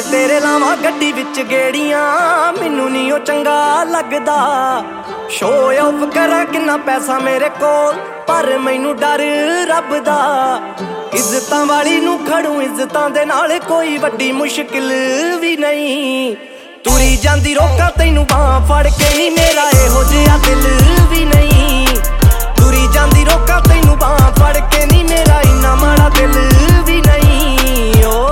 ਜੇ ਤੇਰੇ ਲਾਵਾਂ ਗੱਡੀ ਵਿੱਚ ਗੇੜੀਆਂ ਮੈਨੂੰ ਨਹੀਂ ਉਹ ਚੰਗਾ ਲੱਗਦਾ। ਸ਼ੋਅ ਆਫ ਕਰਾਂ ਕਿੰਨਾ ਪੈਸਾ ਮੇਰੇ ਕੋਲ ਪਰ ਮੈਨੂੰ ਡਰ ਰੱਬ ਦਾ। ਇੱਜ਼ਤਾਂ ਵਾਲੀ ਨੂੰ ਖੜੂ ਇੱਜ਼ਤਾਂ ਦੇ ਨਾਲ ਕੋਈ ਵੱਡੀ ਮੁਸ਼ਕਿਲ ਵੀ ਨਹੀਂ। ਤੁਰੀ ਜਾਂਦੀ ਰੋਕਾਂ ਤੈਨੂੰ ਬਾਂਹ ਫੜ ਕੇ ਨੀ ਮੇਰਾ ਇਹੋ ਜਿਹਾ ਦਿਲ ਵੀ ਨਹੀਂ। ਤੁਰੀ ਜਾਂਦੀ ਰੋਕਾਂ ਤੈਨੂੰ ਬਾਂਹ ਫੜ ਕੇ ਨੀ ਮੇਰਾ ਇੰਨਾ ਮਾੜਾ ਦਿਲ ਵੀ ਨਹੀਂ। ਓ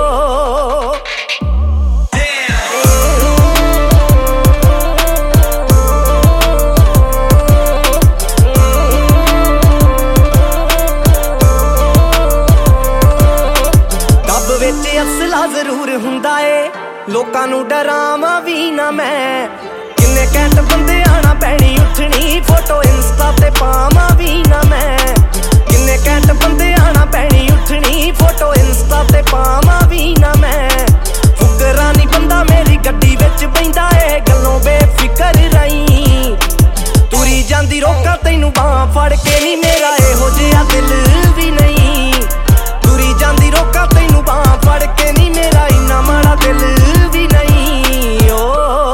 ਡੱਬ ਵਿੱਚ ਅਸਲਾ ਜ਼ਰੂਰ ਹੁੰਦਾ ਏ ਲੋਕਾਂ ਨੂੰ ਡਰਾਵਾਂ ਵੀ ਨਾ ਮੈਂ। ਕਿੰਨੇ ਘੈਂਟ ਬੰਦੇ ਆਣਾ ਪੈਣੀ ਉੱਠਣੀ ਫੋਟੋ ਇੰਸਟਾ ਤੇ ਪਾਵਾਂ ਵੀ ਨਾ ਮੈਂ। ਕਿੰਨੇ ਘੈਂਟ ਬੰਦੇ ਆਣਾ ਪੈਣੀ ਉੱਠਣੀ ਫੋਟੋ ਇੰਸਟਾ ਤੇ ਪਾਵਾਂ ਵੀ ਨਾ ਮੈਂ। ਫੁਕਰਾ ਨੀ ਬੰਦਾ ਮੇਰੀ ਗੱਡੀ ਵਿੱਚ ਬੈਂਦਾ ਏ ਗੱਲੋਂ ਬੇਫਿਕਰ ਰਹੀਂ। ਤੁਰੀ ਜਾਂਦੀ ਰੋਕਾਂ ਤੈਨੂੰ ਬਾਂਹ ਫੜ ਕੇ ਨੀ ਮੇਰਾ ਇਹੋ ਜਿਹਾ ਦਿਲ ਵੀ ਨਹੀਂ। ਤੁਰੀ ਜਾਂਦੀ ਰੋਕਾਂ ਤੈਨੂੰ ਬਾਂਹ ਫੜ ਕੇ ਨੀ ਮੇਰਾ ਇੰਨਾ ਮਾੜਾ ਦਿਲ ਵੀ ਨਹੀਂ। ਓ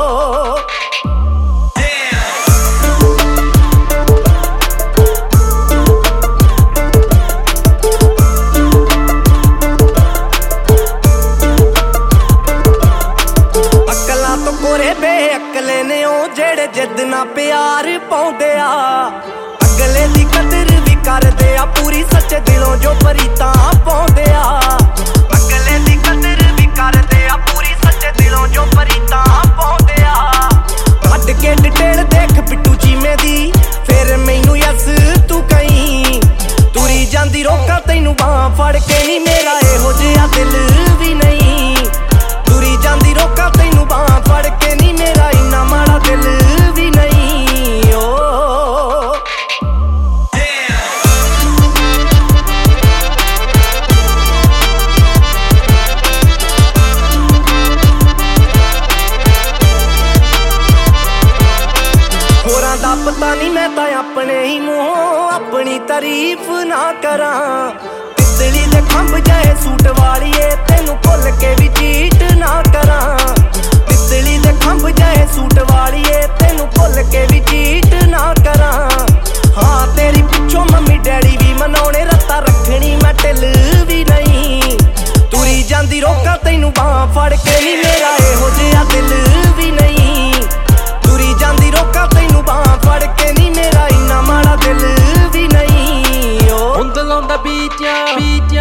ਅਕਲਾਂ ਤੋਂ ਕੋਰੇ ਬੇਅਕਲੇ ਨੇ ਉਹ ਜਿਹੜੇ ਜਿੱਦ ਨਾ ਪਿਆਰ ਪਾਉਂਦੇ ਆ। ਅਗਲੇ ਦੀ ਕਦਰ ਵੀ ਕਰਦੇ ਆ ਪੂਰੀ ਸੱਚੇ ਦਿਲੋਂ ਜੋ ਪਰੀਤਾਂ ਪਾਉਂਦੇ ਆ। ਅਗਲੇ ਦੀ ਕਦਰ ਵੀ ਕਰਦੇ ਆ ਪੂਰੀ ਸੱਚੇ ਦਿਲੋਂ ਜੋ ਪਰੀਤਾਂ ਪਾਉਂਦੇ ਆ। ਕੱਢ ਕੇ ਡਿਟੇਲ ਦੇਖ ਬਿੱਟੂ ਚੀਮੇ ਦੀ ਫਿਰ ਮੈਨੂੰ ਯਸ ਤੂੰ ਕਹੀਂ। ਤੁਰੀ ਜਾਂਦੀ ਰੋਕਾਂ ਤੈਨੂੰ ਬਾਂਹ ਫੜ ਕੇ ਨੀ ਮੇਰਾ ਇਹੋ ਜਿਹਾ ਦਿਲ ਵੀ ਨਹੀਂ। ਤੁਰੀ ਜਾਂਦੀ ਰੋਕਾਂ ਤੈਨੂੰ ਬਾਂਹ ਫੜ ਕੇ ਨੀ ਮੇਰਾ ਇੰਨਾ ਮਾੜਾ ਦਿਲ ਵੀ ਨਹੀਂ। ਓ ਹੋਰਾਂ ਦਾ ਪਤਾ ਨੀ ਮੈਂ ਤਾਂ ਆਪਣੇ ਹੀ ਮੂੰਹੋਂ ਆਪਣੀ ਤਾਰੀਫ ਨਾ ਕਰਾਂ। ਤਿੱਤਲੀ ਦੇ ਖੰਭ ਜਾਏ ਸੂਟ ਵਾਲੀਏ ਤੈਨੂੰ ਭੁੱਲ ਕੇ ਵੀ ਚੀਟ ਨਾ ਕਰਾਂ। ਤਿੱਤਲੀ ਦੇ ਖੰਭ ਜਾਏ ਸੂਟ ਵਾਲੀਏ ਤੈਨੂੰ ਭੁੱਲ ਕੇ ਵੀ ਚੀਟ ਨਾ ਕਰਾਂ। ਹਾਂ ਤੇਰੀ ਪਿੱਛੋਂ ਮੰਮੀ ਡੈਡੀ ਵੀ ਮਨਾਉਣੇ ਰੱਤਾ ਰੱਖਣੀ ਮੈਂ ਢਿੱਲ ਵੀ ਨਹੀਂ। ਤੁਰੀ ਜਾਂਦੀ ਰੋਕਾਂ ਤੈਨੂੰ ਬਾਂਹ ਫੜ ਕੇ ਨੀ ਮੇਰਾ ਇਹੋ ਜਿਹਾ ਦਿਲ ਵੀ ਨਹੀਂ। ਤੁਰੀ ਜਾਂਦੀ ਰੋਕਾਂ ਤੈਨੂੰ ਬਾਂਹ ਫੜ ਕੇ ਨੀ ਮੇਰਾ ਇੰਨਾ ਮਾੜਾ ਦਿਲ ਵੀ ਨਹੀਂ। ਓ ਹੁਣ ਲਾਉਂਦਾ ਬੀਟ